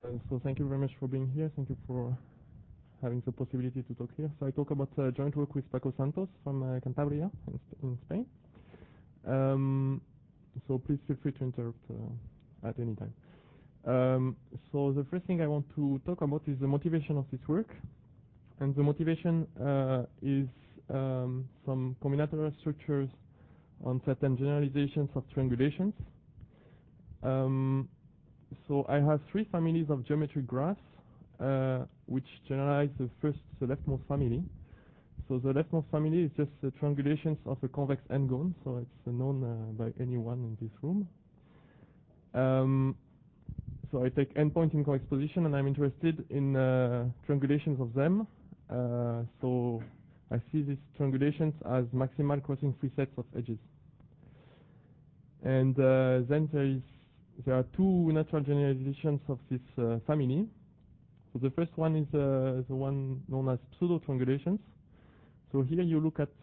So thank you very much for being here. Thank you for having the possibility to talk here. So I talk about joint work with Paco Santos from Cantabria in Spain. So please feel free to interrupt at any time. So the first thing I want to talk about is the motivation of this work. And the motivation is some combinatorial structures on certain generalizations of triangulations. So I have three families of geometric graphs which generalize the leftmost family. So the leftmost family is just the triangulations of a convex n-gon, so it's known by anyone in this room. So I take n points in convex position and I'm interested in triangulations of them. So I see these triangulations as maximal crossing free sets of edges. And then there are two natural generalizations of this family. So the first one is the one known as pseudo-triangulations. So here you look at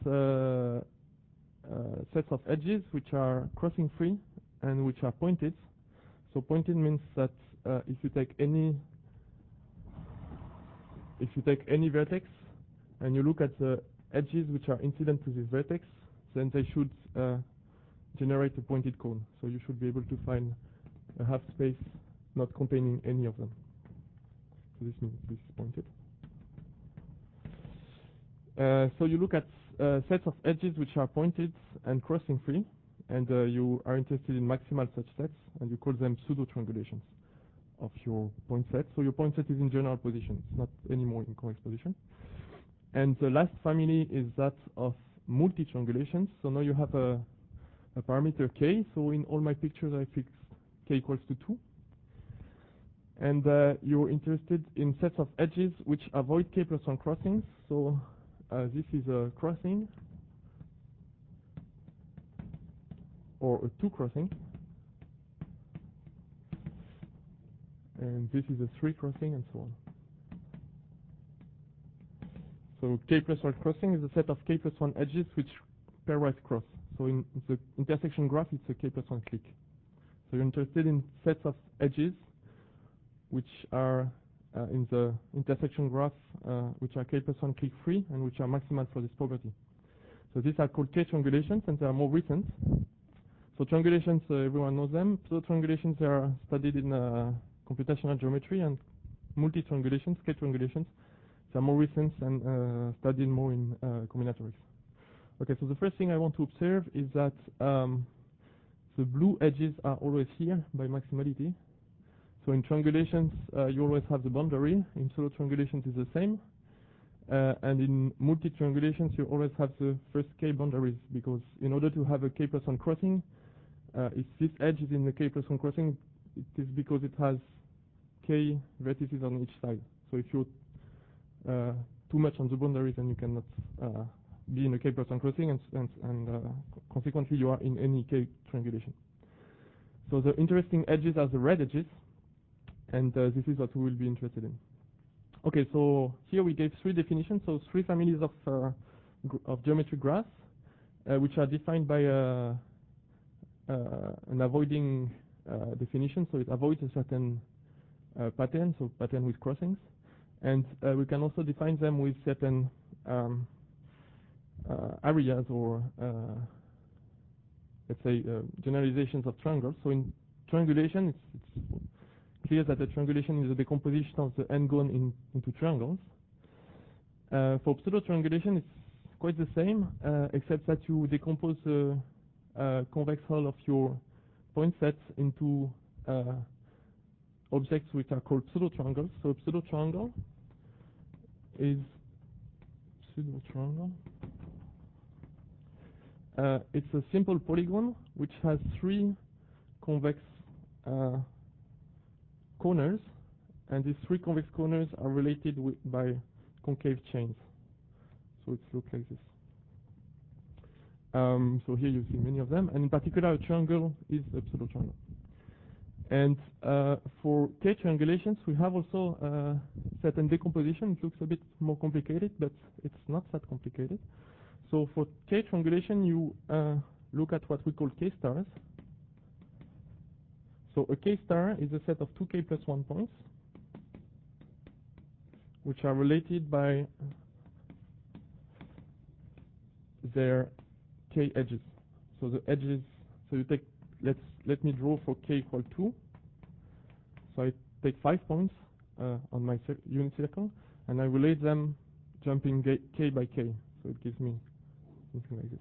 sets of edges which are crossing free and which are pointed. So pointed means that if you take any vertex and you look at the edges which are incident to this vertex, then they should generate a pointed cone. So you should be able to find a half space not containing any of them. So this means this is pointed. So you look at sets of edges which are pointed and crossing free, and you are interested in maximal such sets, and you call them pseudo-triangulations of your point set. So your point set is in general position, it's not anymore in convex position. And the last family is that of multi-triangulations. So now you have a parameter k. So in all my pictures I fix k equals to 2. And you're interested in sets of edges which avoid k plus 1 crossings. So this is a crossing or a 2 crossing. And this is a 3 crossing and so on. So k plus 1 crossing is a set of k plus 1 edges which pairwise cross. So in the intersection graph it's a k plus 1 clique. So you're interested in sets of edges which are in the intersection graph which are k plus 1 clique free and which are maximal for this property. So these are called k triangulations and they are more recent. So triangulations, everyone knows them. Pseudo-triangulations, they are studied in computational geometry, and multi-triangulations, k triangulations, they are more recent and studied more in combinatorics. Okay, so the first thing I want to observe is that the blue edges are always here by maximality. So in triangulations, you always have the boundary. In pseudo-triangulations, it's the same. And in multi-triangulations, you always have the first k boundaries, because in order to have a k plus 1 crossing, if this edge is in the k plus 1 crossing, it is because it has k vertices on each side. So if you're too much on the boundaries, then you cannot be in a k plus 1 crossing, and consequently you are in any k triangulation. So the interesting edges are the red edges, and this is what we will be interested in. Okay, so here we gave three definitions, so three families of geometric graphs, which are defined by an avoiding definition, so it avoids a certain pattern, so pattern with crossings, and we can also define them with certain areas or let's say generalizations of triangles. So in triangulation, it's clear that the triangulation is a decomposition of the n-gon into triangles. For pseudo-triangulation, it's quite the same, except that you decompose the convex hull of your point sets into objects which are called pseudo-triangles. So a pseudo-triangle is it's a simple polygon which has three convex corners, and these three convex corners are related by concave chains. So it looks like this. So here you see many of them, and in particular a triangle is a pseudo-triangle. And for k triangulations we have also certain decomposition. It looks a bit more complicated, but it's not that complicated. So for k triangulation you look at what we call k stars. So a k star is a set of 2k plus 1 points, which are related by their k edges. So the edges, so you take, let me draw for k equal 2. So I take 5 points on my unit circle, and I relate them jumping k by k. So it gives me something like this.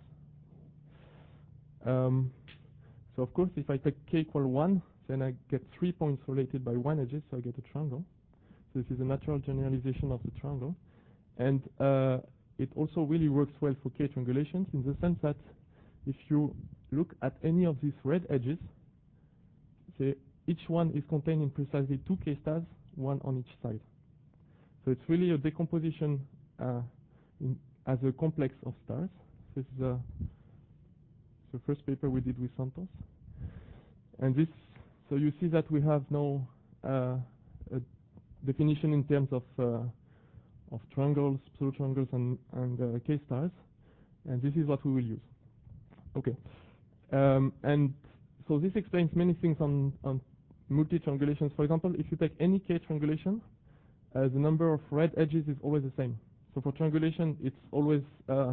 So of course, if I take k equal 1, then I get 3 points related by 1 edges, so I get a triangle. So this is a natural generalization of the triangle. And it also really works well for k triangulations in the sense that if you look at any of these red edges, say each one is contained in precisely 2 k stars, one on each side. So it's really a decomposition as a complex of stars. This is the first paper we did with Santos. And this, so you see that we have now a definition in terms of triangles, pseudo-triangles, and k stars. And this is what we will use. Okay. And so this explains many things on multi-triangulations. For example, if you take any k triangulation, the number of red edges is always the same. So for triangulation, it's always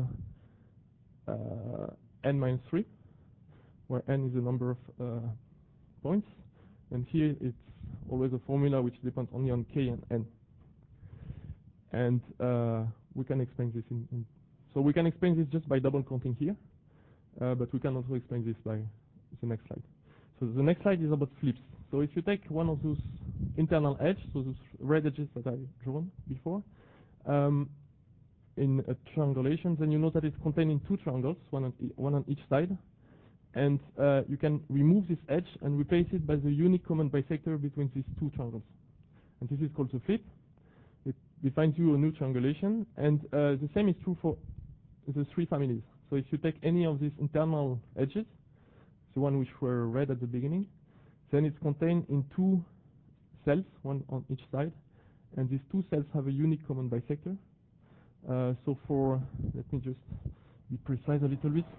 n minus 3, where n is the number of points. And here it's always a formula which depends only on k and n. And we can explain this so we can explain this just by double counting here, but we can also explain this by the next slide. So the next slide is about flips. So if you take one of those internal edges, so those red edges that I drawn before, in a triangulation, then you know that it's contained in 2 triangles, one on each side. And you can remove this edge and replace it by the unique common bisector between these 2 triangles. And this is called the flip. It defines you a new triangulation. And the same is true for the 3 families. So if you take any of these internal edges, the one which were red at the beginning, then it's contained in 2 cells, one on each side. And these 2 cells have a unique common bisector. So for, let me just be precise a little bit.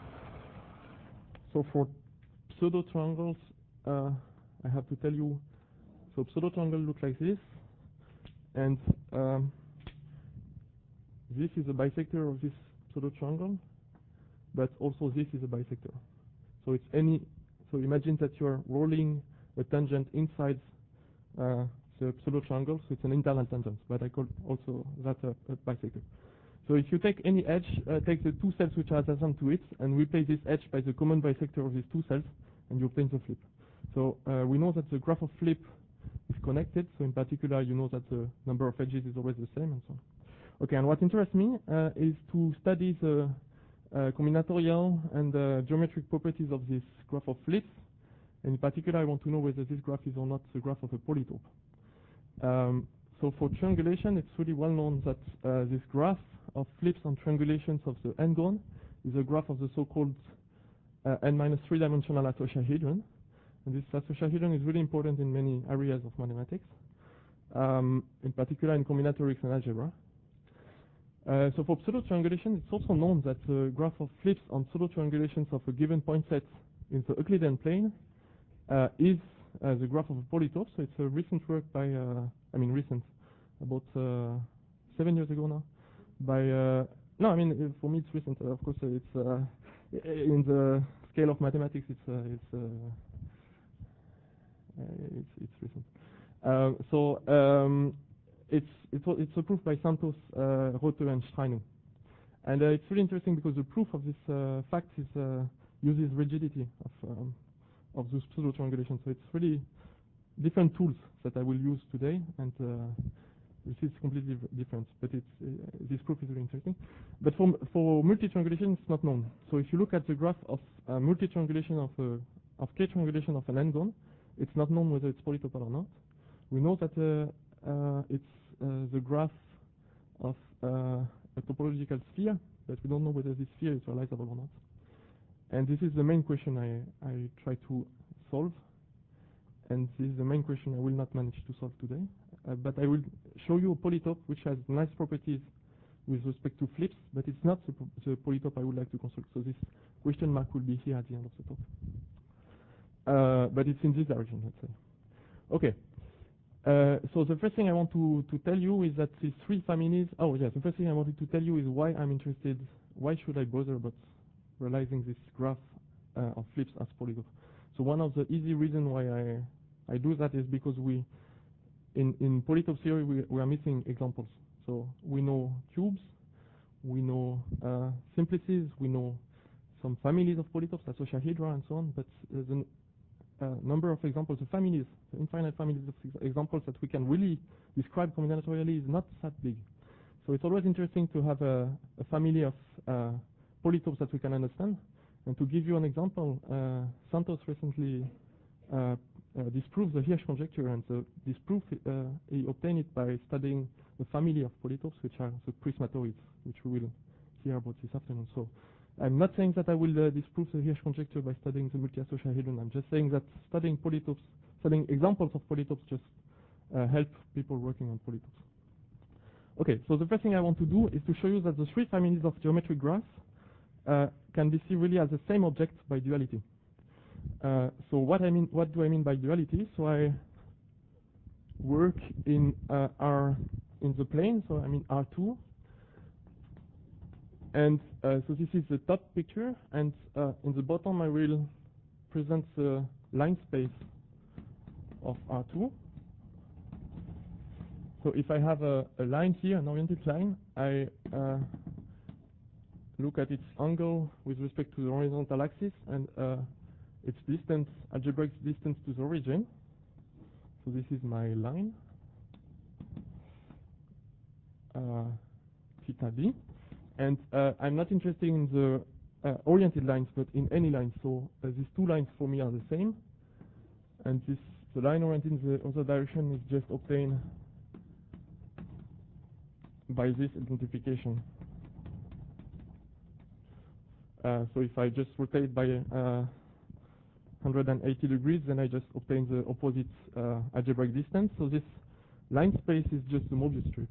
So for pseudo-triangles, I have to tell you, so pseudo-triangle looks like this. And this is a bisector of this pseudo-triangle, but also this is a bisector. So it's so imagine that you're rolling a tangent inside the pseudo-triangle, so it's an internal tangent, but I call also that a bisector. So if you take any edge, take the 2 cells which are adjacent to it, and replace this edge by the common bisector of these 2 cells, and you obtain the flip. So we know that the graph of flip is connected, so in particular you know that the number of edges is always the same, and so on. Okay, and what interests me is to study the combinatorial and geometric properties of this graph of flips. And in particular, I want to know whether this graph is or not the graph of a polytope. So for triangulation, it's really well known that this graph of flips and triangulations of the n-gon is a graph of the so-called n-3 dimensional associahedron. And this associahedron is really important in many areas of mathematics, in particular in combinatorics and algebra. So for pseudo-triangulation, it's also known that the graph of flips on pseudo-triangulations of a given point set in the Euclidean plane is the graph of a polytope. So it's a recent work by, recent, about 7 years ago now, by, no, I mean, for me it's recent. Of course, it's in the scale of mathematics, it's recent. It's a proof by Santos, Rothe, and Schreiner. And it's really interesting because the proof of this fact is uses rigidity of those pseudo-triangulations. So it's really different tools that I will use today, and this is completely different. But this proof is really interesting. But for multi-triangulation, it's not known. So if you look at the graph of multi-triangulation of k triangulation of an n-gon, it's not known whether it's polytopal or not. We know that it's the graph of a topological sphere, but we don't know whether this sphere is realizable or not. And this is the main question I try to solve. And this is the main question I will not manage to solve today. But I will show you a polytope which has nice properties with respect to flips, but it's not the polytope I would like to construct. So this question mark will be here at the end of the talk. But it's in this direction, let's say. Okay. So the first thing I want to tell you is that these three families. Oh yeah, the first thing I wanted to tell you is why I'm interested. Why should I bother about realizing this graph of flips as polygons? So one of the easy reasons why I do that is because in polytope theory we are missing examples. So we know cubes, we know simplices, we know some families of polytopes, associahedra and so on, but the number of examples, the families, the infinite families of examples that we can really describe combinatorially is not that big. So it's always interesting to have a family of polytopes that we can understand. And to give you an example, Santos recently disproved the Hirsch conjecture, and this proof he obtained it by studying the family of polytopes, which are the prismatoids, which we will hear about this afternoon. So I'm not saying that I will disprove the Hirsch conjecture by studying the multi-associahedron. I'm just saying that studying polytopes, studying examples of polytopes, just help people working on polytopes. Okay, so the first thing I want to do is to show you that the three families of geometric graphs can be seen really as the same object by duality. So what do I mean by duality? So I work in the plane, so I mean R2. And so this is the top picture, and in the bottom I will present the line space of R2. So if I have a line here, an oriented line, I look at its angle with respect to the horizontal axis and its distance, algebraic distance to the origin. So this is my line, theta d. And I'm not interested in the oriented lines, but in any line. So these two lines for me are the same. And the line oriented in the other direction is just obtained by this identification. So if I just rotate by 180 degrees, then I just obtain the opposite algebraic distance. So this line space is just the Mobius strip.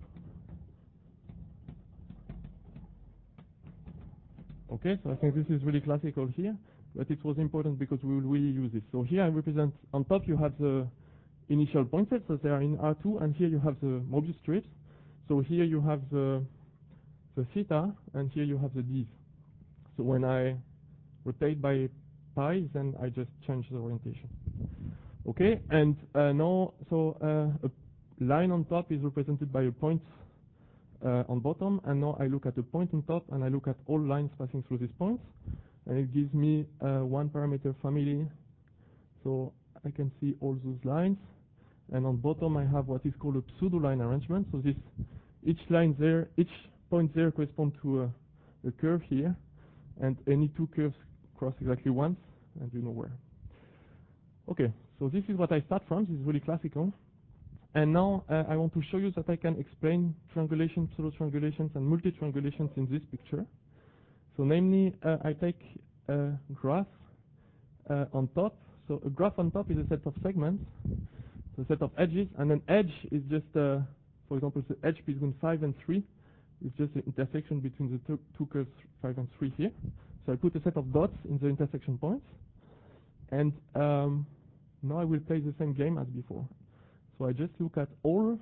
Okay, so I think this is really classical here, but it was important because we will really use this. So here I represent, on top you have the initial point sets, so they are in R2, and here you have the Mobius strips. So here you have the theta, and here you have the d's. So when I rotate by pi, then I just change the orientation. Okay, and now, so a line on top is represented by a point on bottom, and now I look at the point on top, and I look at all lines passing through this point, and it gives me one parameter family. So I can see all those lines, and on bottom I have what is called a pseudo-line arrangement. So this each line there, each point there corresponds to a curve here, and any two curves cross exactly once, and you know where. Okay, so this is what I start from. This is really classical. And now I want to show you that I can explain triangulations, pseudo-triangulations, and multi-triangulations in this picture. So namely, I take a graph on top. So a graph on top is a set of segments, so a set of edges, and an edge is just, for example, the edge between 5 and 3 is just the intersection between the two curves 5 and 3 here. So I put a set of dots in the intersection points, and now I will play the same game as before. So I just look at all.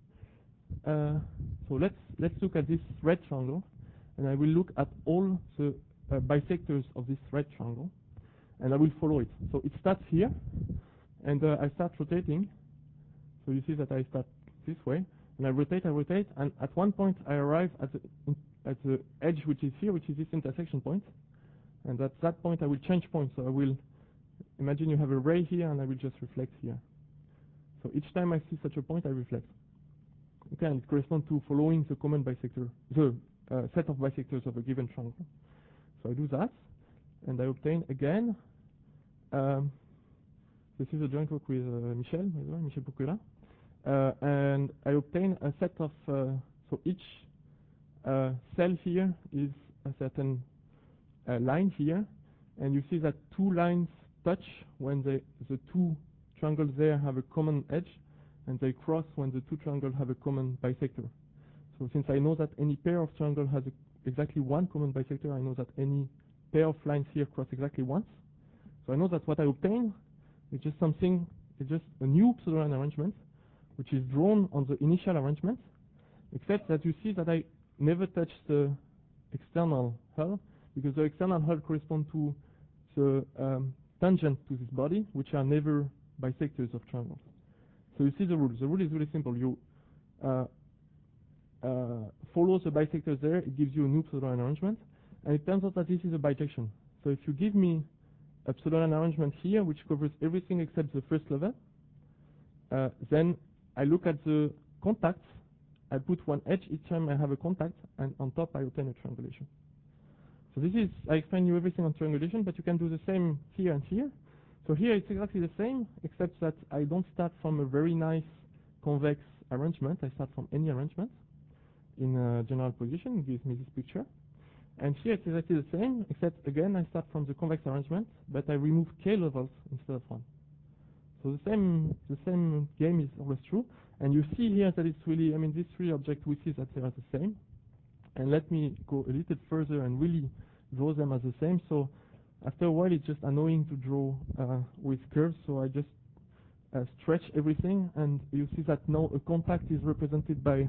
So let's look at this red triangle, and I will look at all the bisectors of this red triangle, and I will follow it. So it starts here, and I start rotating. So you see that I start this way, and I rotate, and at one point I arrive at the edge which is here, which is this intersection point, and at that point I will change point. So I will imagine you have a ray here, and I will just reflect here. So each time I see such a point, I reflect. Okay, and it corresponds to following the common bisector, the set of bisectors of a given triangle. So I do that, and I obtain again. This is a joint work with Michel, by the way, Michel Pouquela, and I obtain a set of. So each cell here is a certain line here, and you see that two lines touch when the two triangles there have a common edge, and they cross when the two triangles have a common bisector. So since I know that any pair of triangles has exactly one common bisector, I know that any pair of lines here cross exactly once. So I know that what I obtain is just something, it's just a new pseudo-line arrangement, which is drawn on the initial arrangement, except that you see that I never touch the external hull, because the external hull corresponds to the tangent to this body, which are never bisectors of triangles. So you see the rule. The rule is really simple. You follow the bisectors there, it gives you a new pseudoline arrangement, and it turns out that this is a bijection. So if you give me a pseudoline arrangement here, which covers everything except the first level, then I look at the contacts, I put one edge each time I have a contact, and on top I obtain a triangulation. So this is, I explained you everything on triangulation, but you can do the same here and here. So here it's exactly the same, except that I don't start from a very nice convex arrangement. I start from any arrangement in a general position. It gives me this picture. And here it's exactly the same, except again I start from the convex arrangement, but I remove k levels instead of one. So the same game is always true. And you see here that it's really, I mean, these three objects, we see that they are the same. And let me go a little further and really draw them as the same. So after a while, it's just annoying to draw with curves. So I just stretch everything, and you see that now a contact is represented by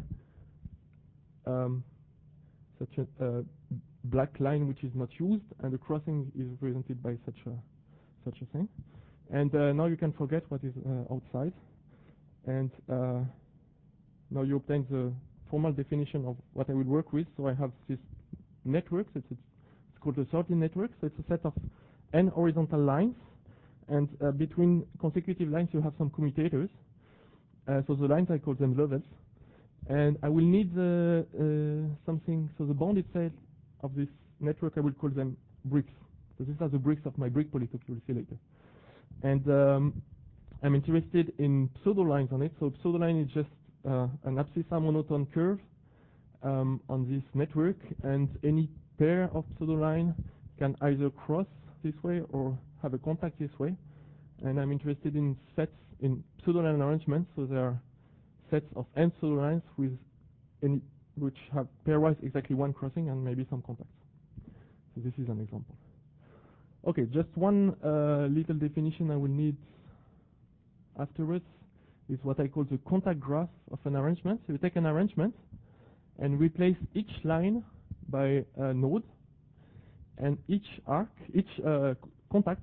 such a black line which is not used, and the crossing is represented by such a thing. And now you can forget what is outside, and now you obtain the formal definition of what I will work with. So I have this network. It's called a sorting network. So it's a set of n horizontal lines, and between consecutive lines you have some commutators. So the lines, I call them levels. And I will need something, so the bound itself of this network, I will call them bricks. So these are the bricks of my brick polytope, you will see later. And I'm interested in pseudo-lines on it. So pseudo-line is just an abscissa monotone curve on this network, and any pair of pseudo-line can either cross this way or have a contact this way. And I'm interested in sets in pseudo-line arrangements, so there are sets of n pseudo-lines with any which have pairwise exactly one crossing and maybe some contacts. So this is an example. Okay, just one little definition I will need afterwards is what I call the contact graph of an arrangement. So you take an arrangement and replace each line by a node, and each contact,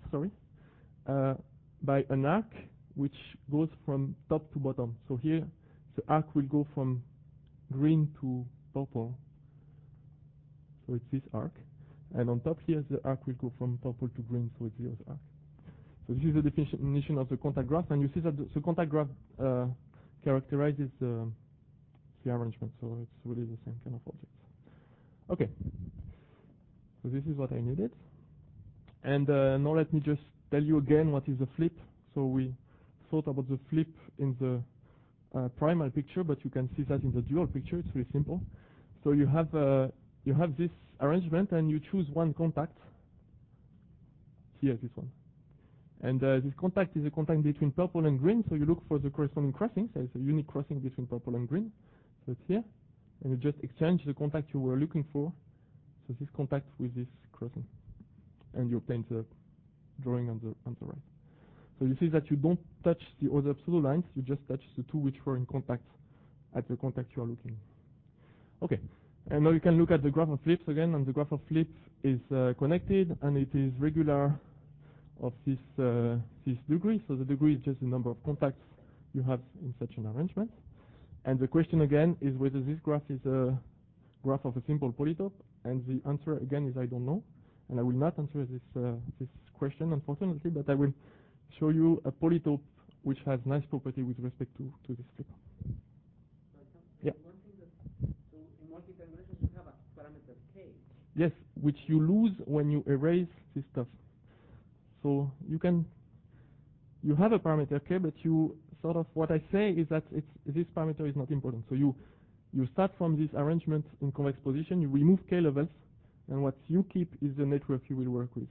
by an arc which goes from top to bottom. So here the arc will go from green to purple. So it's this arc. And on top here the arc will go from purple to green, so it's the other arc. So this is the definition of the contact graph, and you see that the contact graph characterizes the arrangement, so it's really the same kind of object. Okay. So this is what I needed. And now let me just tell you again what is a flip. So we thought about the flip in the primal picture, but you can see that in the dual picture. It's really simple. So you have this arrangement, and you choose one contact. Here, this one. And this contact is a contact between purple and green, so you look for the corresponding crossing. So it's a unique crossing between purple and green. So it's here. And you just exchange the contact you were looking for. So this contact with this crossing. And you obtain the drawing on the right. So you see that you don't touch the other pseudo lines, you just touch the two which were in contact at the contact you are looking. Okay. And now you can look at the graph of flips again, and the graph of flip is connected, and it is regular of this degree. So the degree is just the number of contacts you have in such an arrangement. And the question again is whether this graph is a graph of a simple polytope, and the answer again is I don't know. And I will not answer this question, unfortunately, but I will show you a polytope which has nice property with respect to this flip. Yeah. One thing that, so in multi-triangulations you have a parameter k. Yes, which you lose when you erase this stuff. So you have a parameter k, but you sort of, what I say is that this parameter is not important. So you start from this arrangement in convex position, you remove k levels, and what you keep is the network you will work with.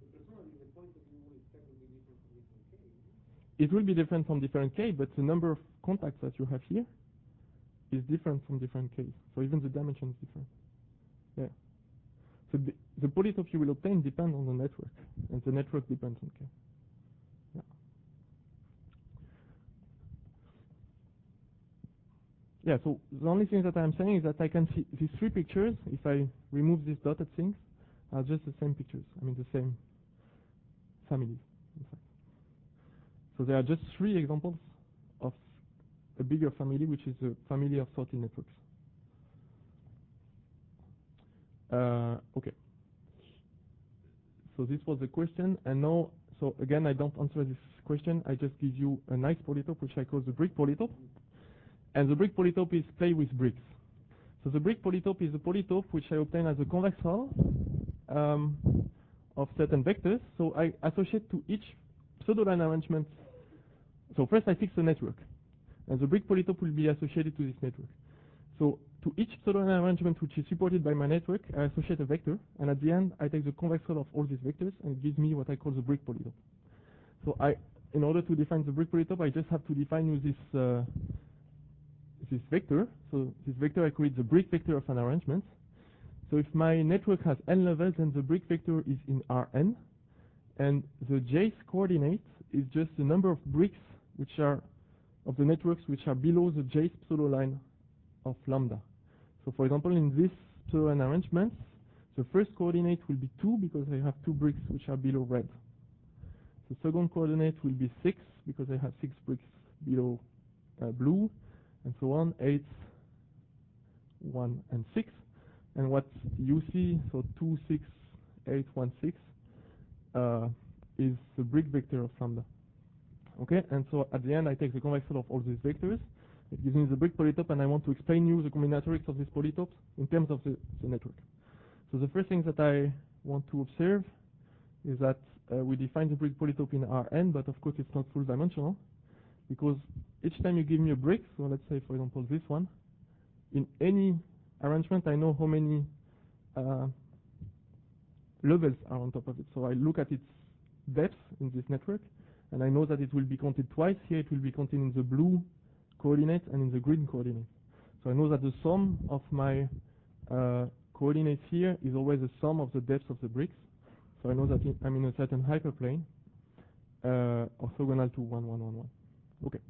It will be different from different k, but the number of contacts that you have here is different from different k's. So even the dimension is different. Yeah. So the polytope you will obtain depends on the network, and the network depends on k. Yeah. yeah, so the only thing that I'm saying is that I can see these three pictures. If I remove these dotted things, are just the same pictures. I mean the same families, in fact. So there are just three examples of a bigger family, which is a family of sorted networks. Okay. So this was the question, and now, so again, I don't answer this question. I just give you a nice polytope, which I call the brick polytope. And the brick polytope is play with bricks. So the brick polytope is a polytope which I obtain as a convex hull of certain vectors. So I associate to each pseudo-line arrangement. So first I fix the network, and the brick polytope will be associated to this network. So to each pseudo-line arrangement which is supported by my network, I associate a vector, and at the end I take the convex hull of all these vectors, and it gives me what I call the brick polytope. So in order to define the brick polytope, I just have to define with this vector. So this vector, I call it the brick vector of an arrangement. So if my network has n levels, then the brick vector is in Rn, and the jth coordinate is just the number of bricks which are of the networks which are below the jth pseudo line of lambda. So for example, in this pseudo line arrangement, the first coordinate will be 2 because I have 2 bricks which are below red. The second coordinate will be 6 because I have 6 bricks below blue, and so on, 8, 1, and 6. And what you see, so 2, 6, 8, 1, 6, is the brick vector of lambda. Okay, and so at the end I take the convex hull of all these vectors. It gives me the brick polytope, and I want to explain you the combinatorics of these polytopes in terms of the network. So the first thing that I want to observe is that we define the brick polytope in Rn, but of course it's not full dimensional, because each time you give me a brick, so let's say for example this one, in any arrangement I know how many levels are on top of it. So I look at its depth in this network, and I know that it will be counted twice. Here it will be counted in the blue coordinate and in the green coordinate. So I know that the sum of my coordinates here is always the sum of the depths of the bricks. So I know that I'm in a certain hyperplane orthogonal to 1, 1, 1, 1. Okay.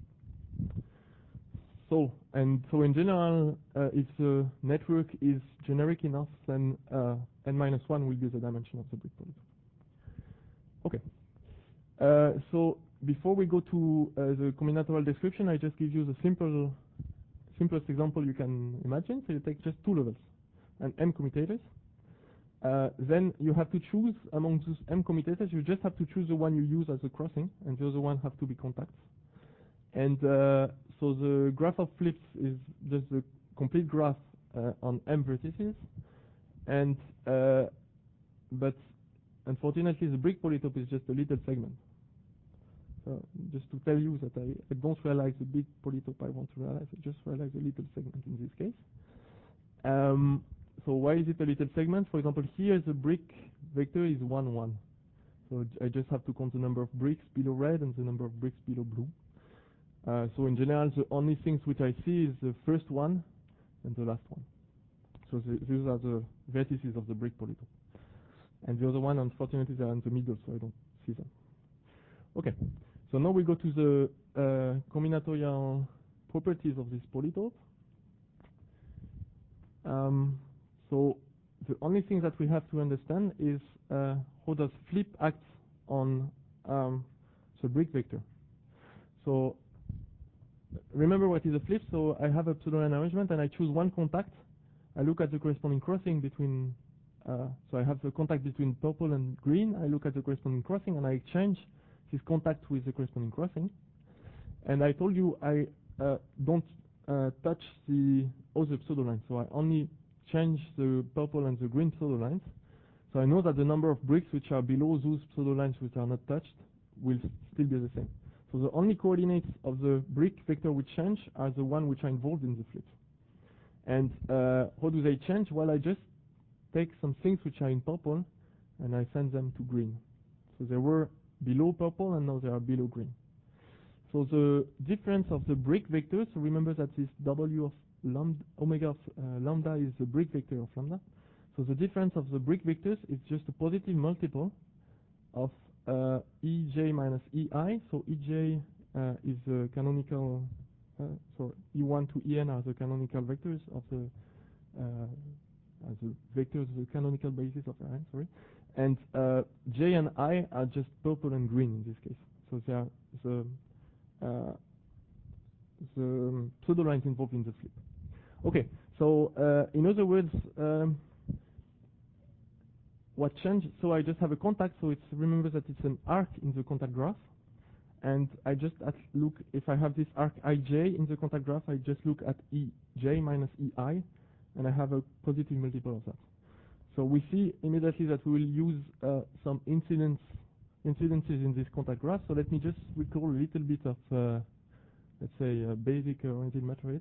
So in general, if the network is generic enough, then n-1 will be the dimension of the brick polytope. Okay. So before we go to the combinatorial description, I just give you the simplest example you can imagine. So you take just 2 levels and m commutators. Then you have to choose among those m commutators. You just have to choose the one you use as a crossing, and the other one have to be contacts. And so the graph of flips is just the complete graph on m vertices. And but unfortunately, the brick polytope is just a little segment. So just to tell you that I don't realize the big polytope I want to realize. I just realize a little segment in this case. So why is it a little segment? For example, here the brick vector is 1, 1. So I just have to count the number of bricks below red and the number of bricks below blue. So in general, the only things which I see is the first one and the last one. So these are the vertices of the brick polytope. And the other one, unfortunately, they are in the middle, so I don't see them. Okay, so now we go to the combinatorial properties of this polytope. So the only thing that we have to understand is how does flip act on the brick vector. So remember what is a flip. So I have a pseudo-line arrangement, and I choose one contact. I look at the corresponding crossing between, so I have the contact between purple and green. I look at the corresponding crossing, and I exchange this contact with the corresponding crossing. And I told you I don't touch the other pseudo-lines, so I only change the purple and the green pseudo-lines. So I know that the number of bricks which are below those pseudo-lines which are not touched will still be the same. So the only coordinates of the brick vector which change are the one which are involved in the flips. And how do they change? Well, I just take some things which are in purple and I send them to green. So they were below purple and now they are below green. So the difference of the brick vectors, so remember that this W of lambda, omega of lambda is the brick vector of lambda. So the difference of the brick vectors is just a positive multiple of Ej minus Ei. So Ej is the canonical so E1 to En are the canonical vectors of the the canonical basis of Rn, sorry. And J and I are just purple and green in this case. So they are the pseudo lines involved in the flip. Okay, so in other words, what changed? So I just have a contact, so it's remember that it's an arc in the contact graph, and I just look, if I have this arc ij in the contact graph, I just look at ej minus ei, and I have a positive multiple of that. So we see immediately that we will use some incidences in this contact graph. So let me just recall a little bit of, let's say, basic oriented matrix.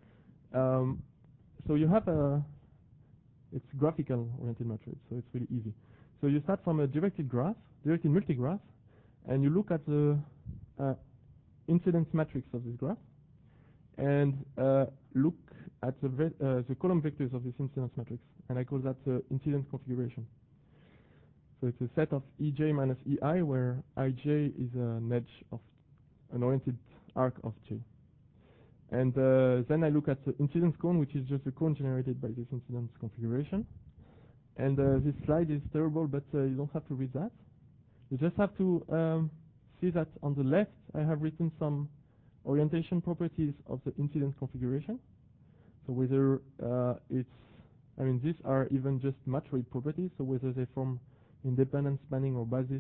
So you have it's graphical oriented matrix, so it's really easy. So you start from a directed multigraph, and you look at the incidence matrix of this graph, and look at the column vectors of this incidence matrix, and I call that the incidence configuration. So it's a set of ej minus ei, where ij is an edge of an oriented arc of j. And then I look at the incidence cone, which is just a cone generated by this incidence configuration. And this slide is terrible, but you don't have to read that. You just have to see that on the left, I have written some orientation properties of the incidence configuration. So whether these are even just matroid properties, so whether they form independent spanning or basis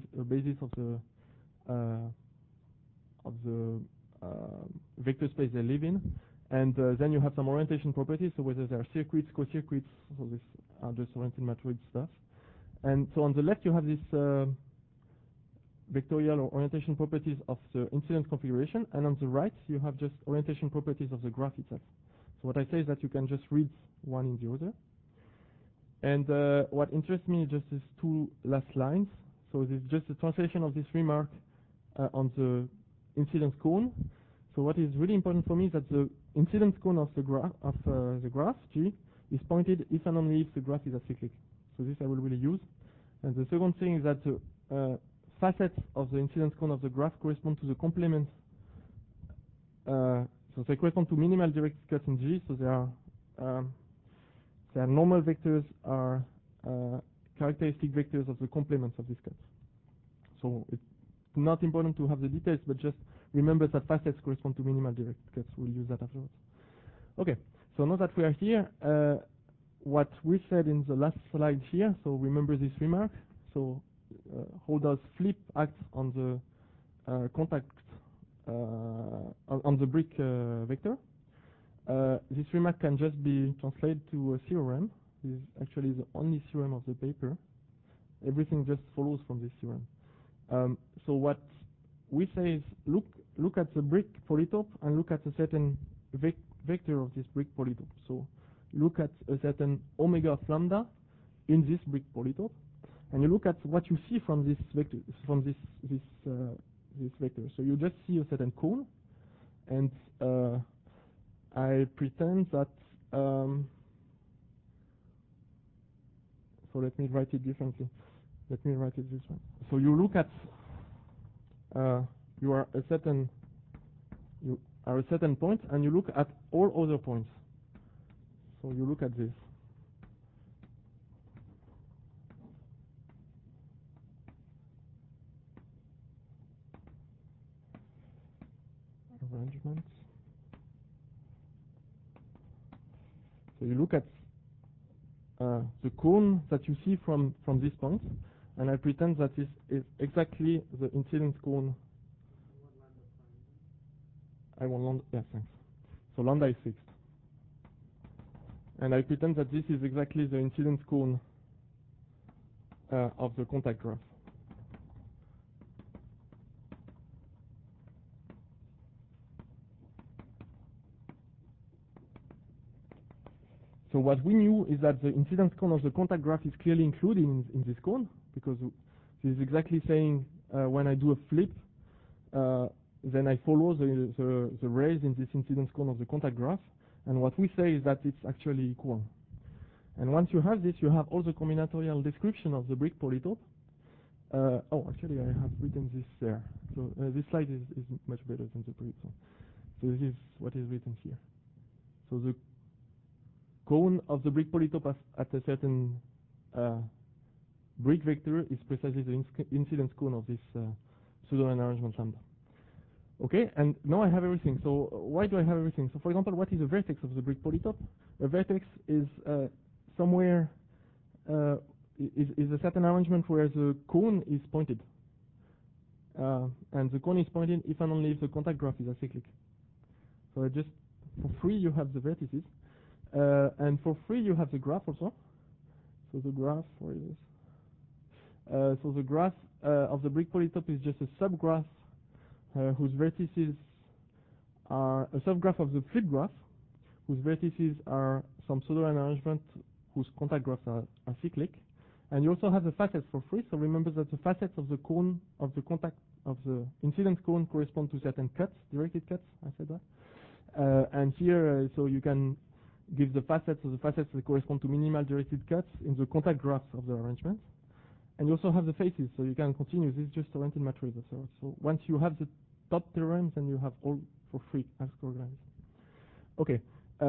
of the vector space they live in. And then you have some orientation properties, so whether they are circuits, co-circuits, so this are just oriented matroid stuff. And so on the left you have this vectorial or orientation properties of the incidence configuration, and on the right you have just orientation properties of the graph itself. So what I say is that you can just read one in the other. And what interests me is just these two last lines. So this is just a translation of this remark on the incidence cone. So what is really important for me is that the incidence cone of the graph G is pointed if and only if the graph is acyclic. So this I will really use. And the second thing is that the facets of the incidence cone of the graph correspond to the complements. So they correspond to minimal direct cuts in G. So their normal vectors are characteristic vectors of the complements of these cuts. So it's not important to have the details, but just remember that facets correspond to minimal direct cuts. We'll use that afterwards. Okay, so now that we are here, what we said in the last slide here, so remember this remark. So how does flip act on the contact on the brick vector? This remark can just be translated to a theorem. This is actually the only theorem of the paper. Everything just follows from this theorem. So what we say is look at the brick polytope and look at a certain vector of this brick polytope. So look at a certain omega of lambda in this brick polytope, and you look at what you see from this vector, from this vector. So you just see a certain cone, and I pretend that. So let me write it differently. Let me write it this way. So you look at you are a certain point, and you look at all other points. So you look at this. Arrangement. So you look at the cone that you see from this point, and I pretend that this is exactly the incidence cone. I want lambda. Yeah, thanks. So lambda is fixed, and I pretend that this is exactly the incidence cone of the contact graph. So what we knew is that the incidence cone of the contact graph is clearly included in this cone, because this is exactly saying when I do a flip, then I follow the rays in this incidence cone of the contact graph, and what we say is that it's actually equal. And once you have this, you have all the combinatorial description of the brick polytope. Oh, actually, I have written this there. So this slide is much better than the previous one. So this is what is written here. So the cone of the brick polytope at a certain brick vector is precisely the incidence cone of this pseudo-line arrangement lambda. Okay, and now I have everything. So why do I have everything? So for example, what is a vertex of the brick polytope? A vertex is somewhere is a certain arrangement where the cone is pointed, and the cone is pointed if and only if the contact graph is acyclic. So just for free you have the vertices, and for free you have the graph also. So the graph, where is this? So the graph of the brick polytope is just a subgraph whose vertices are a subgraph of the flip graph, whose vertices are some pseudo-line arrangement whose contact graphs are cyclic. And you also have the facets for free. So remember that the facets of the cone of the contact of the incidence cone correspond to certain cuts, directed cuts. I said that. And here, so you can give the facets of the facets that correspond to minimal directed cuts in the contact graphs of the arrangement. And you also have the faces, so you can continue. This is just oriented matrices. So once you have the top theorems, then you have all for free as coordinates. Okay.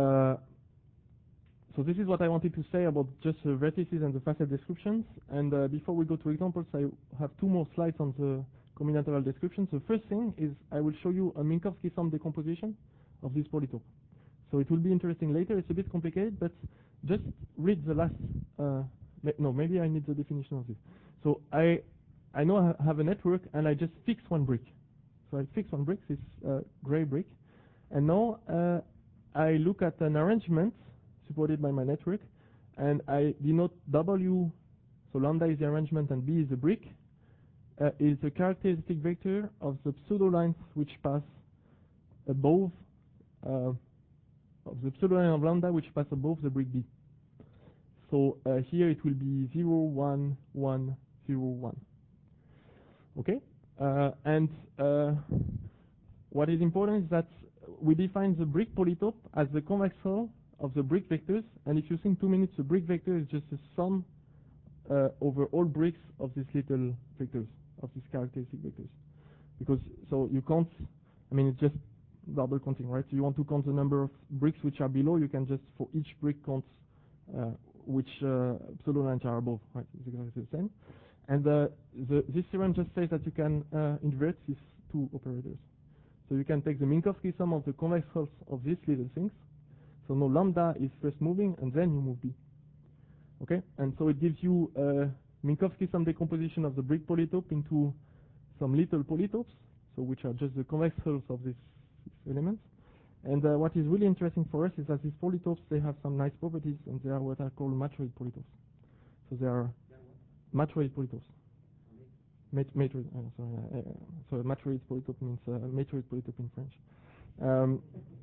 So this is what I wanted to say about just the vertices and the facet descriptions. And before we go to examples, I have two more slides on the combinatorial descriptions. The first thing is I will show you a Minkowski sum decomposition of this polytope. So it will be interesting later. It's a bit complicated, but just read the last. No, maybe I need the definition of this. So I know I have a network, and I just fix one brick. So I fix one brick, this gray brick, and now I look at an arrangement supported by my network, and I denote W. So lambda is the arrangement, and B is the brick. Is a characteristic vector of the pseudo lines which pass above of the pseudo line of lambda which pass above the brick B. So here it will be 0, 1, 1, 0, 1. Okay? And what is important is that we define the brick polytope as the convex hull of the brick vectors, and if you think 2 minutes, the brick vector is just a sum over all bricks of these little vectors, of these characteristic vectors. Because, so you can't, I mean, it's just double counting, right? So you want to count the number of bricks which are below, you can just, for each brick, count which pseudo lines are above, right? It's exactly the same. And this theorem just says that you can invert these two operators. So you can take the Minkowski sum of the convex hulls of these little things. So now lambda is first moving, and then you move B. Okay? And so it gives you a Minkowski sum decomposition of the brick polytope into some little polytopes, so which are just the convex hulls of these elements. And what is really interesting for us is that these polytopes, they have some nice properties, and they are what are called matroid polytopes. So they are matroid polytopes. Matroid, so matroid polytope means matroid polytope in French.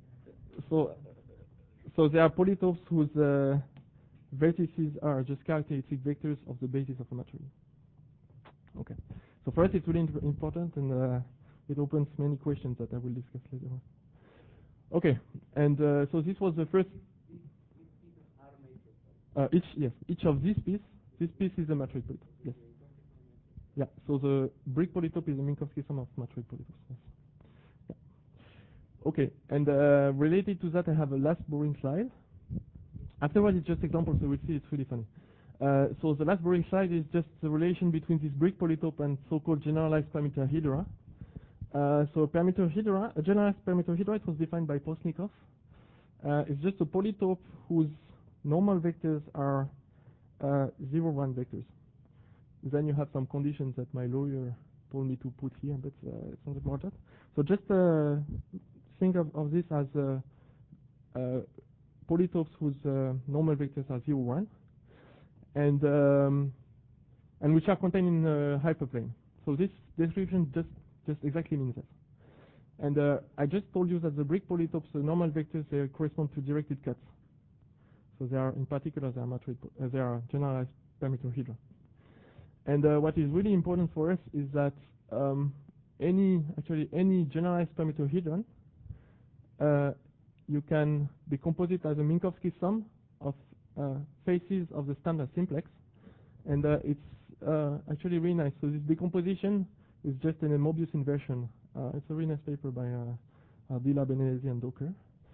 So there are polytopes whose vertices are just characteristic vectors of the basis of a matroid. Okay. So for us, it's really important, and it opens many questions that I will discuss later on. Okay, and so this was the first. Each of these pieces. This piece is a matroid polytope. Yes. Yeah. So the brick polytope is a Minkowski sum of matroid polytopes. Yes. Yeah. Okay, and related to that, I have a last boring slide. Afterwards, it's just examples, so we'll see it's really funny. So the last boring slide is just the relation between this brick polytope and so-called generalized parameter hydra. So parameter hydra, a generalized parameter hydra, it was defined by Postnikov. It's just a polytope whose normal vectors are 0, 1 vectors. Then you have some conditions that my lawyer told me to put here, but it's not important. So just think of this as polytopes whose normal vectors are 0, 1, and which are contained in a hyperplane. So this description just exactly means that. And I just told you that the brick polytopes, the normal vectors, they correspond to directed cuts. So they are, in particular, they are matroid, they are generalized parameter hydra. And what is really important for us is that any generalized parameter hydron, you can decompose it as a Minkowski sum of faces of the standard simplex, and it's actually really nice. So this decomposition is just in a Mobius inversion. It's a really nice paper by Ardila, Benelesi, and Docker.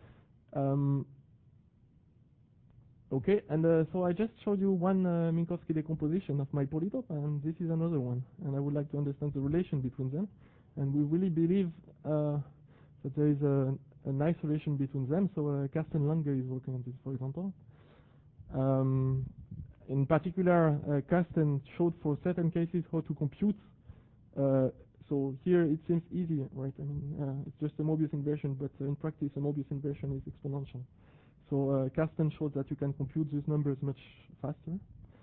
Okay, and so I just showed you one Minkowski decomposition of my polytope, and this is another one. And I would like to understand the relation between them. And we really believe that there is a nice relation between them. So Carsten Lange is working on this, for example. In particular, Carsten showed for certain cases how to compute. So here it seems easy, right? I mean, it's just a Mobius inversion, but in practice, a Mobius inversion is exponential. So Carsten showed that you can compute these numbers much faster.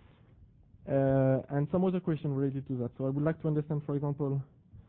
And some other question related to that. So I would like to understand, for example,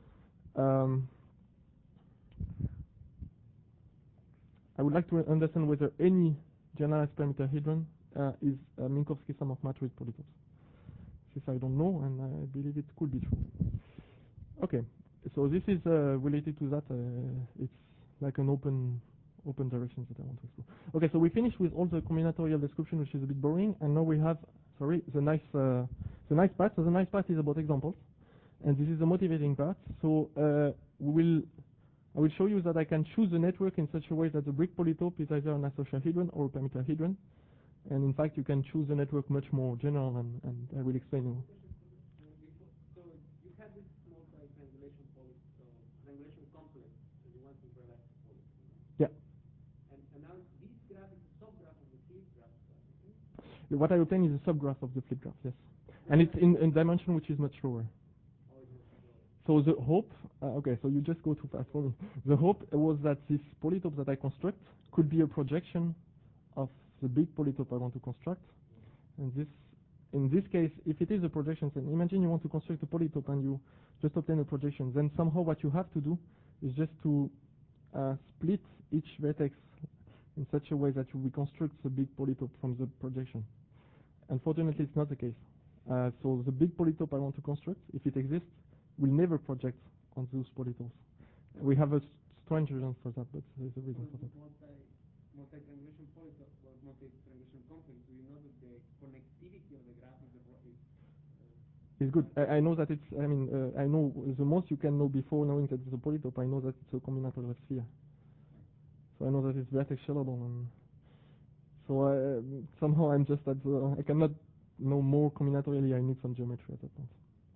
I would like to understand whether any generalized parameter hedron is a Minkowski sum of matroid polytopes. This I don't know, and I believe it could be true. Okay, so this is related to that. It's like an open directions that I want to explore. Okay, so we finished with all the combinatorial description, which is a bit boring, and now we have, the nice part. So the nice part is about examples, and this is the motivating part. So I will show you that I can choose the network in such a way that the brick polytope is either an isocial or a parameter hedron, and in fact you can choose the network much more general, and I will explain you. So you had this multi-triangulation triangulation complex, so you want to realize the poly. Yeah. And now this graph is a subgraph of the flip graph. What I obtain is a subgraph of the flip graph, yes. And it's in dimension which is much lower. So the hope, okay, so you just go too fast for me. The hope was that this polytope that I construct could be a projection of the big polytope I want to construct. And this, in this case, if it is a projection, then imagine you want to construct a polytope and you just obtain a projection. Then somehow what you have to do is just to split each vertex in such a way that you reconstruct the big polytope from the projection. Unfortunately, it's not the case. So the big polytope I want to construct, if it exists, will never project on those polytopes. We have a strange reason for that, but there's a reason for that. Multi-triangulation polytope or multi-triangulation complex, do you know that the connectivity of the graph is good. I know that it's, I mean, I know the most you can know before knowing that it's a polytope, I know that it's a combinatorial sphere. So I know that it's vertex shellable, and so somehow I'm just at the, I cannot know more combinatorially, I need some geometry at that point.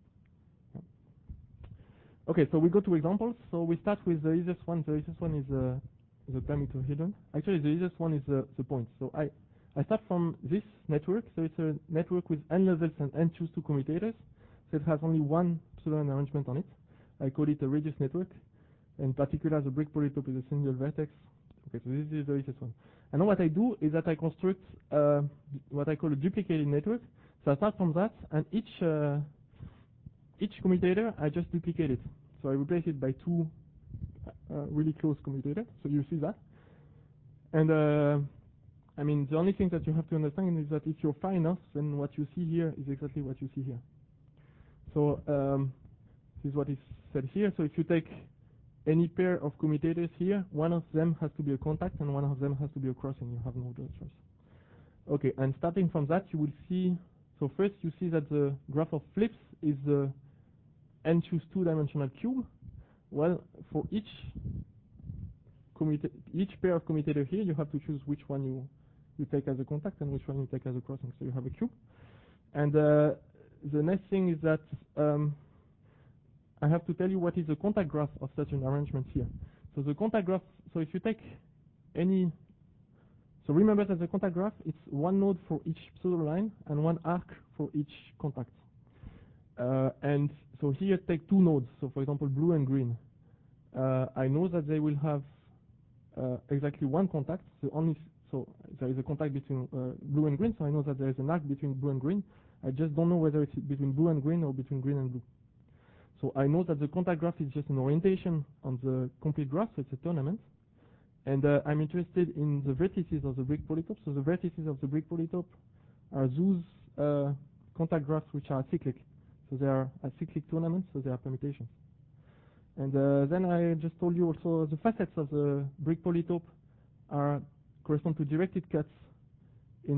Okay, so we go to examples. So we start with the easiest one. The easiest one is the parameter hedron. Actually, the easiest one is the point. So I start from this network. So it's a network with n levels and n choose 2 commutators. So it has only one pseudo arrangement on it. I call it a radius network. In particular, the brick polytope is a single vertex. Okay, so this is the easiest one. And now what I do is that I construct what I call a duplicated network. So I start from that, and each commutator, I just duplicate it. So I replace it by 2 really close commutators. So you see that. And I mean, the only thing that you have to understand is that if you're far enough, then what you see here is exactly what you see here. So this is what is said here. So if you take any pair of commutators here, one of them has to be a contact and one of them has to be a crossing. You have no other choice. Okay, and starting from that, you will see. So first, you see that the graph of flips is the n choose 2 dimensional cube. Well, for each pair of commutator here, you have to choose which one you take as a contact and which one you take as a crossing. So you have a cube. And the next thing is that I have to tell you what is the contact graph of such an arrangement here. So the contact graph, so if you take any, so remember that the contact graph, it's one node for each pseudo line and one arc for each contact. And so here take 2 nodes, so for example blue and green. I know that they will have exactly one contact, so there is a contact between blue and green, so I know that there is an arc between blue and green. I just don't know whether it's between blue and green or between green and blue. So I know that the contact graph is just an orientation on the complete graph, so it's a tournament. And I'm interested in the vertices of the brick polytope. So the vertices of the brick polytope are those contact graphs which are cyclic. So they are acyclic tournaments, so they are permutations. And then I just told you also the facets of the brick polytope correspond to directed cuts in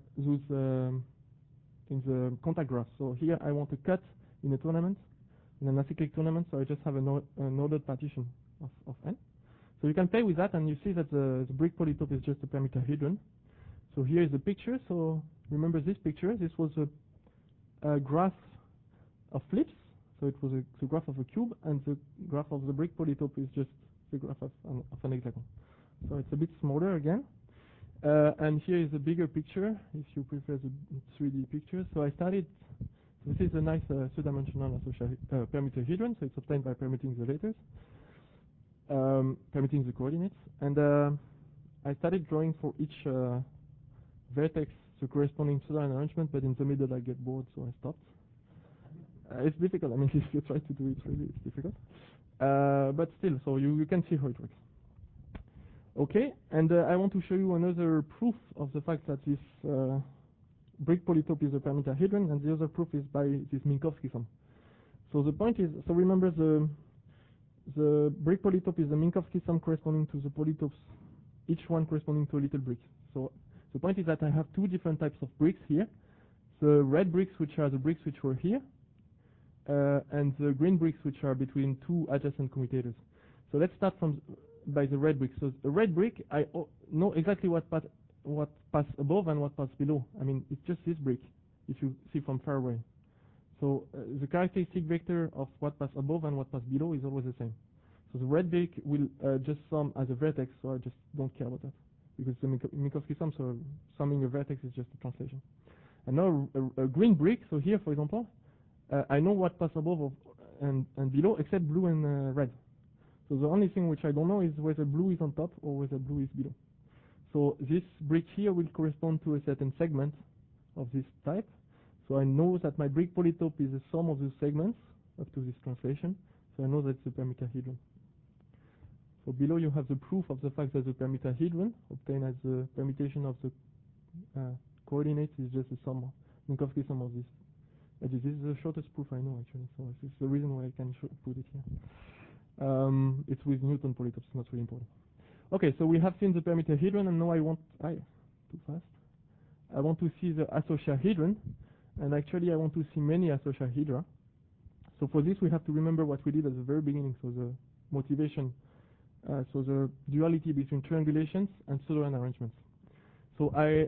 the contact graph. So here I want a cut in a tournament, in an acyclic tournament, so I just have an ordered partition of n. So you can play with that, and you see that the brick polytope is just a permutahedron. So here is the picture. So remember this picture. This was a graph of flips. So it was the graph of a cube, and the graph of the brick polytope is just the graph of an hexagon. So it's a bit smaller again. And here is a bigger picture, if you prefer the 3D picture. So I started, this is a nice two-dimensional permutahedron, so it's obtained by permuting the letters, permuting the coordinates. And I started drawing for each vertex the corresponding pseudo-line arrangement, but in the middle I get bored, so I stopped. It's difficult. I mean, if you try to do it, really, it's difficult. But still, so you can see how it works. Okay, and I want to show you another proof of the fact that this brick polytope is a permutahedron, and the other proof is by this Minkowski sum. So the point is, so remember the brick polytope is the Minkowski sum corresponding to the polytopes, each one corresponding to a little brick. So the point is that I have two different types of bricks here. The red bricks, which are the bricks which were here, and the green bricks, which are between two adjacent commutators. So let's start by the red brick. So the red brick, I know exactly what pass above and what pass below. I mean, it's just this brick, if you see from far away. So the characteristic vector of what pass above and what pass below is always the same. So the red brick will just sum as a vertex, so I just don't care about that, because the Minkowski sum, so summing a vertex is just a translation. And now a green brick, so here, for example, I know what pass above and below, except blue and red. So the only thing which I don't know is whether blue is on top or whether blue is below. So this brick here will correspond to a certain segment of this type. So I know that my brick polytope is the sum of those segments up to this translation. So I know that's the permutahedron. So below you have the proof of the fact that the permutahedron obtained as the permutation of the coordinates is just a sum, Minkowski sum of this. This is the shortest proof I know, actually. So this is the reason why I can put it here. It's with Newton polytopes, not really important. Okay, so we have seen the permutahedron, and now I want to see the associahedron, and actually I want to see many associahedra. So for this we have to remember what we did at the very beginning, so the motivation, so the duality between triangulations and pseudo-line arrangements. So I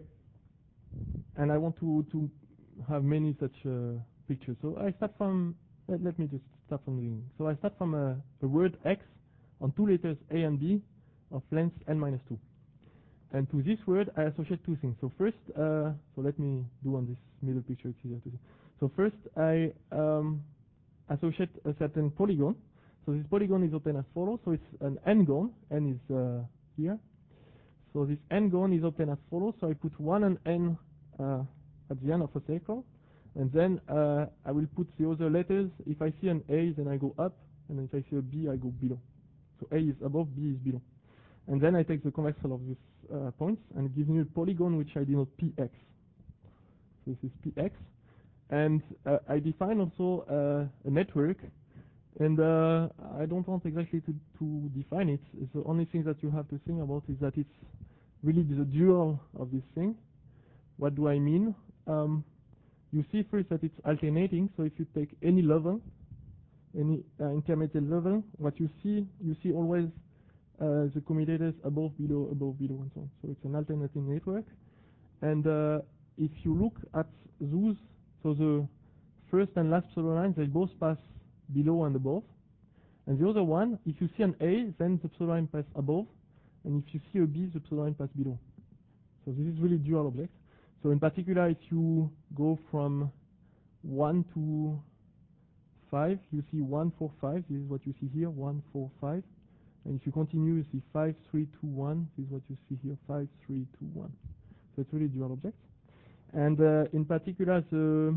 want to have many such pictures. So I start from, let me just start from the beginning. So I start from a word X on two letters A and B of length n-2. And to this word I associate two things. So first, so let me do on this middle picture, it's easier to see. So first I associate a certain polygon. So this polygon is obtained as follows. So it's an n-gon, n is here. So this n-gon is obtained as follows. So I put 1 and n at the end of a circle, and then I will put the other letters. If I see an A, then I go up, and if I see a B, I go below. So A is above, B is below. And then I take the convex of these points, and it gives me a polygon which I denote Px. So this is Px. And I define also a network, and I don't want exactly to define it. The only thing that you have to think about is that it's really the dual of this thing. What do I mean? You see first that it's alternating, so if you take any level, any intermediate level, what you see always the commutators above, below, and so on. So it's an alternating network. And if you look at those, so the first and last pseudo-lines, they both pass below and above. And the other one, if you see an A, then the pseudo-line pass above, and if you see a B, the pseudo-line pass below. So this is really dual objects. So in particular, if you go from 1 to 5, you see 1, 4, 5. This is what you see here, 1, 4, 5. And if you continue, you see 5, 3, 2, 1. This is what you see here, 5, 3, 2, 1. So it's really dual objects. And in particular, the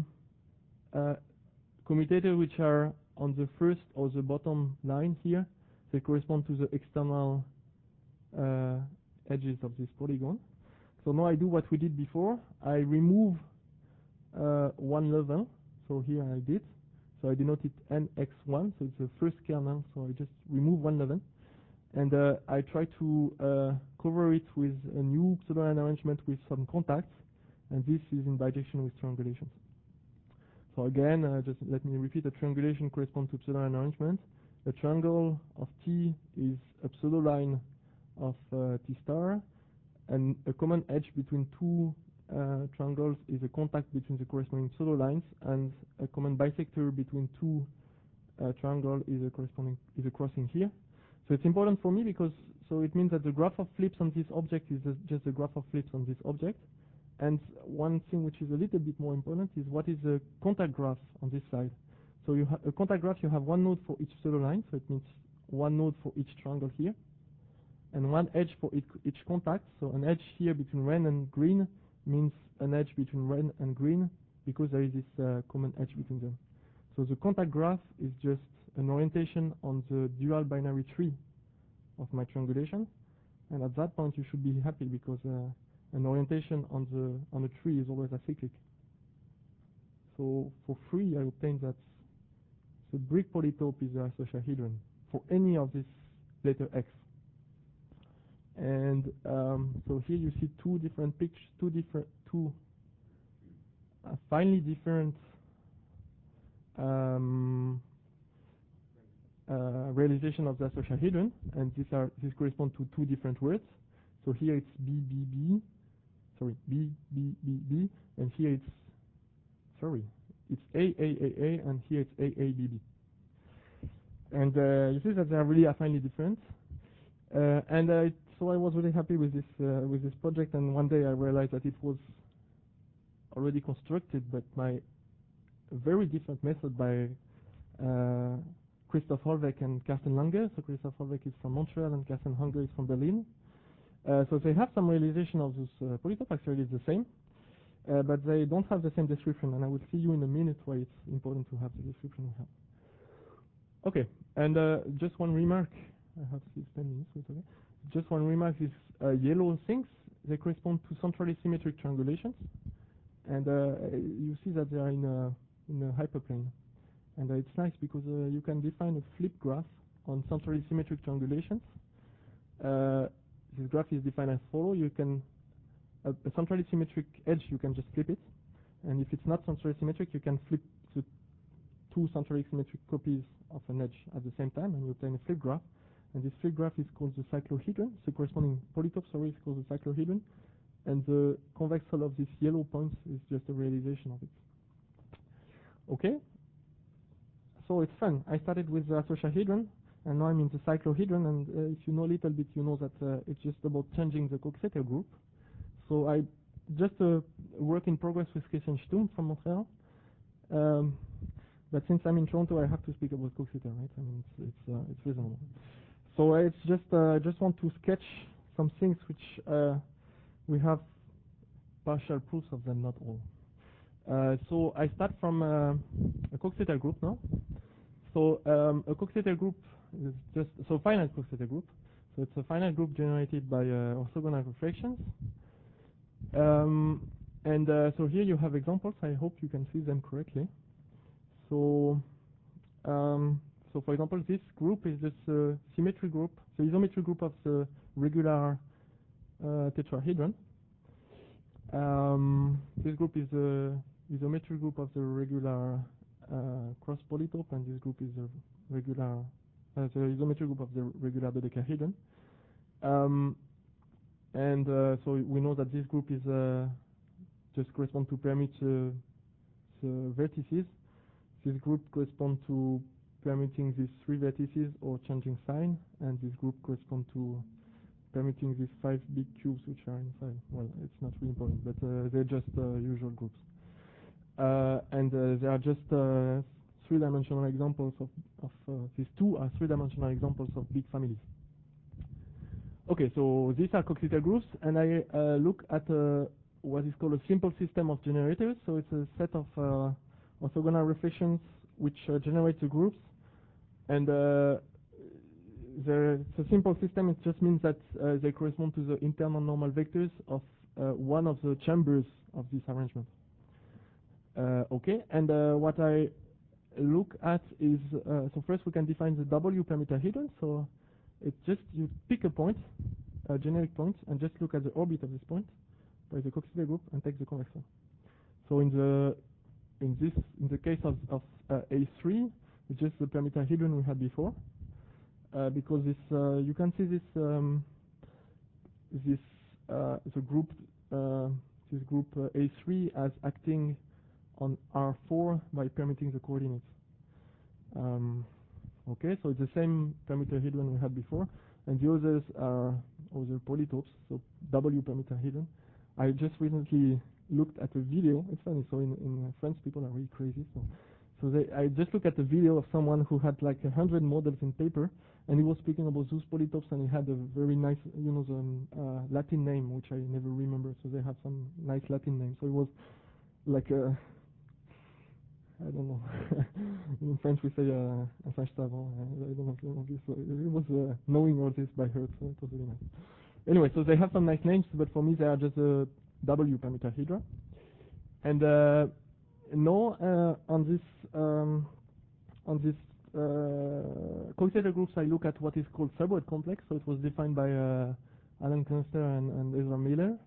commutators which are on the first or the bottom line here, they correspond to the external edges of this polygon. So now I do what we did before. I remove one level. So here I did. So I denote it nx1. So it's the first kernel. So I just remove one level. And I try to cover it with a new pseudo-line arrangement with some contacts. And this is in bijection with triangulations. So again, just let me repeat. A triangulation corresponds to pseudo-line arrangement. a triangle of T is a pseudo line of T star, and a common edge between two triangles is a contact between the corresponding pseudo lines, and a common bisector between two triangle is a crossing here. So it's important for me because it means that the graph of flips on this object is just the graph of flips on this object. And one thing which is a little bit more important is what is the contact graph on this side. So you have a contact graph, you have one node for each pseudo line, so it means one node for each triangle here, and one edge for each contact. So an edge here between red and green means an edge between red and green because there is this common edge between them. So the contact graph is just an orientation on the dual binary tree of my triangulation, and at that point you should be happy because an orientation on the tree is always acyclic. So for free I obtained that the brick polytope is a isosahedron for any of this letter X. And so here you see two different pictures, two finely different realization of the isosahedron, and these correspond to two different words. So here it's B, and here it's A, and here it's A. And you see that they are really finely different. So I was really happy with this project, and one day I realized that it was already constructed, but by a very different method by Christoph Hollweg and Carsten Lange. So Christoph Hollweg is from Montreal and Carsten Lange is from Berlin. So they have some realization of this polytope. Actually, it's the same, but they don't have the same description. And I will see you in a minute why it's important to have the description we have. Okay, and just one remark. I have 10 minutes. Okay. Just one remark: these yellow things, they correspond to centrally symmetric triangulations, and you see that they are in a hyperplane. And it's nice because you can define a flip graph on centrally symmetric triangulations. This graph is defined as follows. You can a centrally symmetric edge, you can just flip it, and if it's not centrally symmetric, you can flip the two centrally symmetric copies of an edge at the same time, and you obtain a flip graph. And this flip graph is called the cyclohedron. The corresponding polytope, is called the cyclohedron, and the convex hull of these yellow points is just a realization of it. Okay. So it's fun. I started with the isosahedron, and now I'm in the cyclohedron, and if you know a little bit, you know that it's just about changing the Coxeter group. So I just work in progress with Christian Stumm from Montreal. But since I'm in Toronto, I have to speak about Coxeter, right? I mean, it's reasonable. So it's just I just want to sketch some things which we have partial proofs of them, not all. So I start from a Coxeter group now. So a Coxeter group is just finite Coxeter group. So it's a finite group generated by orthogonal reflections. So here you have examples. I hope you can see them correctly. So for example, this group is just a symmetry group, the isometry group of the regular tetrahedron. This group is the isometry group of the regular cross polytope, and this group is the regular the isometry group of the regular dodecahedron. So we know that this group is just correspond to permute the vertices. This group corresponds to permuting these three vertices or changing sign, and this group corresponds to permuting these 5 big cubes which are inside. Well, it's not really important, but they're just usual groups. There are just three-dimensional examples of these two are three-dimensional examples of big families. Okay, so these are Coxeter groups, and I look at what is called a simple system of generators. So it's a set of orthogonal reflections which generate the groups, and it's a simple system. It just means that they correspond to the internal normal vectors of one of the chambers of this arrangement. Okay, and what I look at is so first we can define the W permutahedron. So it's just you pick a point, a generic point, and just look at the orbit of this point by the Coxeter group and take the convection. So in the case of A3, It's just the permutahedron we had before, because this you can see this the group this group A3 as acting on R4 by permuting the coordinates. Okay, so it's the same permutahedron we had before, and the others are other polytopes, so W permutahedron. I just recently looked at a video. It's funny. So in France, people are really crazy. I just looked at a video of someone who had like 100 models in paper, and he was speaking about those polytopes, and he had a very nice, the Latin name, which I never remember. So they have some nice Latin name. So it was like a, I don't know. In French we say un singe savant. I don't know if you know this. So it was knowing all this by heart. So it was really nice. Anyway, so they have some nice names, but for me they are just a W permutahedra. And now on this coexistor groups, I look at what is called subword complex. So it was defined by Alan Künstler and Ezra Miller.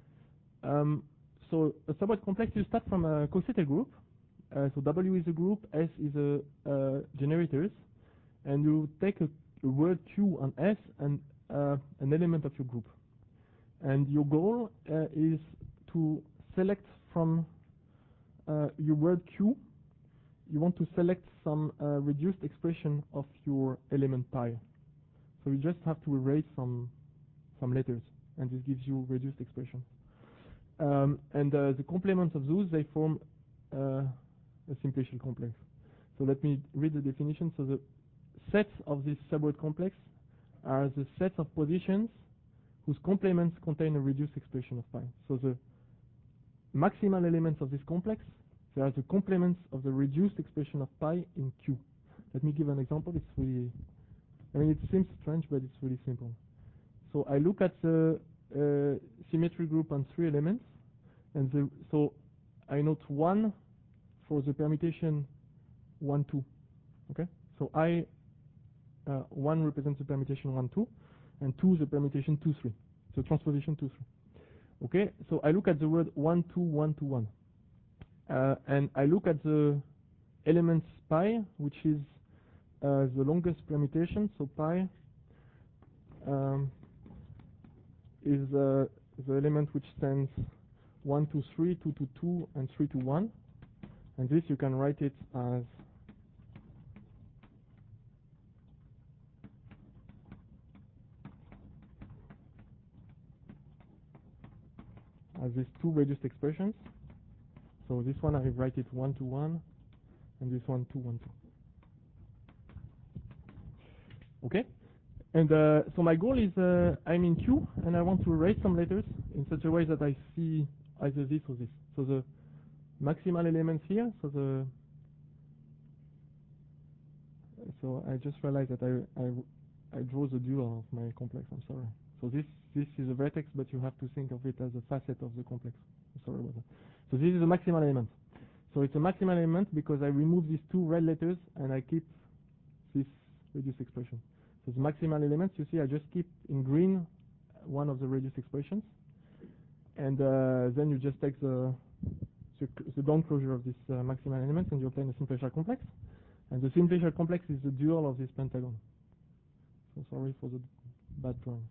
So a subword complex, you start from a coexistor group. So W is a group, S is a generators, and you take a word Q on S and an element of your group. And your goal is to select from your word Q. You want to select some reduced expression of your element pi. So you just have to erase some letters, and this gives you reduced expression. And the complements of those, they form a simplicial complex. So let me read the definition. So the sets of this subword complex are the sets of positions whose complements contain a reduced expression of pi. So the maximal elements of this complex, they are the complements of the reduced expression of pi in Q. Let me give an example. It's really, I mean, it seems strange, but it's really simple. So I look at the symmetry group on 3 elements, and so I note 1 for the permutation 1, 2. Okay? So 1 represents the permutation 1, 2, and 2 the permutation 2, 3. So transposition 2, 3. Okay? So I look at the word 1, 2, 1, 2, 1. And I look at the elements pi, which is the longest permutation. So pi is the element which stands 1 to 3, 2 to 2, and 3 to 1. And this you can write it as these 2 reduced expressions. So this one I write it 1 to 1, and this one 2, 1, 2. Okay? And so my goal is I'm in Q, and I want to erase some letters in such a way that I see either this or this. So the maximal elements here, so I just realized that I draw the dual of my complex. I'm sorry. So this is a vertex, but you have to think of it as a facet of the complex. I'm sorry about that. So this is a maximal element. So it's a maximal element because I remove these 2 red letters and I keep this reduced expression. So the maximal elements, you see, I just keep in green one of the reduced expressions, and then you just take the down closure of this maximal element, and you obtain a simplicial complex. And the simplicial complex is the dual of this pentagon. So sorry for the bad drawing.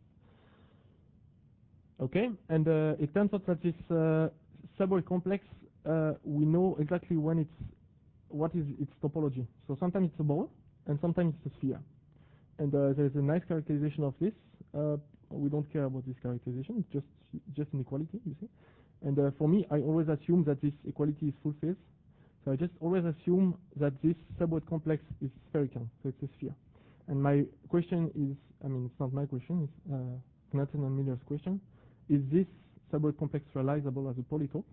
Okay, and it turns out that this subword complex, we know exactly what is its topology. So sometimes it's a ball, and sometimes it's a sphere. And there's a nice characterization of this. We don't care about this characterization, it's just an equality, you see. And for me, I always assume that this equality is full phase. So I just always assume that this subword complex is spherical, so it's a sphere. And my question is, I mean, it's not my question, it's Knutzen and Miller's question. Is this subword complex realizable as a polytope?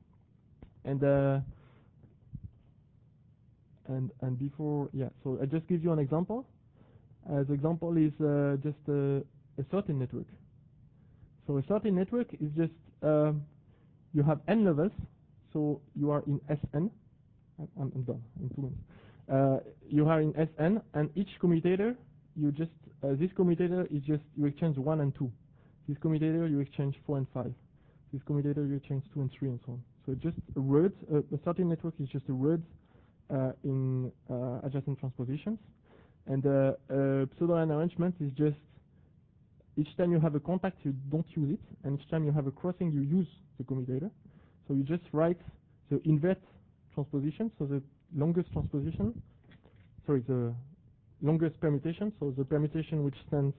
And before, yeah, so I just give you an example. The example is just a sorting network. So a sorting network is just, you have n levels, so you are in Sn. I'm done in 2 minutes. You are in Sn, and each commutator, you just, this commutator is just, you exchange 1 and 2. This commutator, you exchange 4 and 5. This commutator, you exchange 2 and 3, and so on. So just a word, a sorting network is just a word in adjacent transpositions. And pseudo-line arrangement is just each time you have a contact, you don't use it, and each time you have a crossing, you use the commutator. So you just write the invert transposition, so the longest transposition, sorry, the longest permutation, so the permutation which stands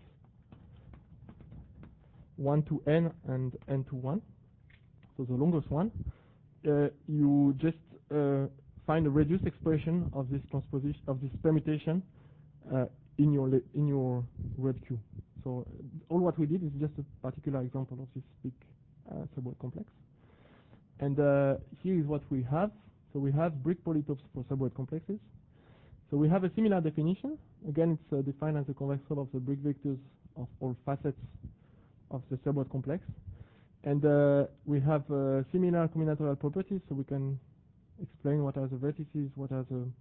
1 to n and n to 1, so the longest one. You just find a reduced expression of this transposition, of this permutation in your word queue. So all what we did is just a particular example of this big subword complex. And here is what we have. So we have brick polytopes for subword complexes. So we have a similar definition. Again, it's defined as the convex hull of the brick vectors of all facets of the subword complex. And we have similar combinatorial properties, so we can explain what are the vertices, what are the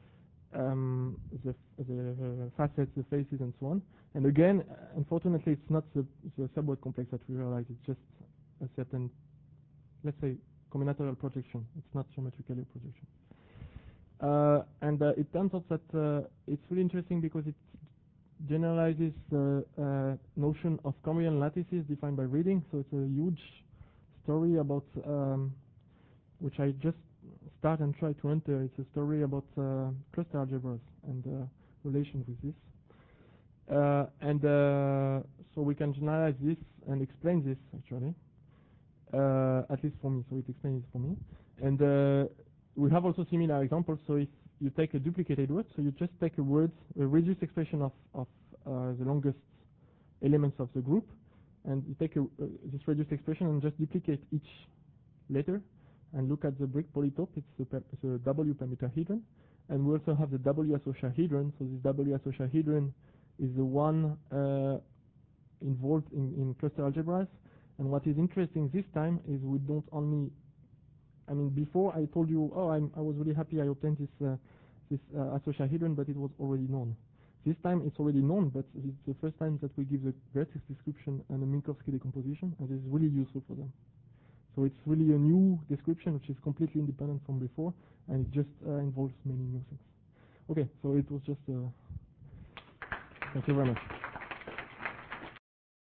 facets, the faces, and so on. And again, unfortunately, it's not the subword complex that we realize. It's just a certain, let's say, combinatorial projection. It's not geometrically a projection. And it turns out that it's really interesting because it generalizes the notion of Cambrian lattices defined by reading. So it's a huge story about, which I just start and try to enter. It's a story about cluster algebras and relation with this. So we can generalize this and explain this actually, at least for me. So it explains it for me. And we have also similar examples. So if you take a duplicated word, so you just take a word, a reduced expression of the longest elements of the group, and you take this reduced expression and just duplicate each letter, and look at the brick polytope. It's the W permutahedron, and we also have the W associahedron. So this W associahedron is the one involved in cluster algebras. And what is interesting this time is we don't only, I mean, before I told you, oh, I was really happy I obtained this associahedron, but it was already known. This time it's already known, but it's the first time that we give the vertex description and a Minkowski decomposition, and this is really useful for them. So it's really a new description which is completely independent from before, and it just involves many new things. Okay, so it was just, thank you very much.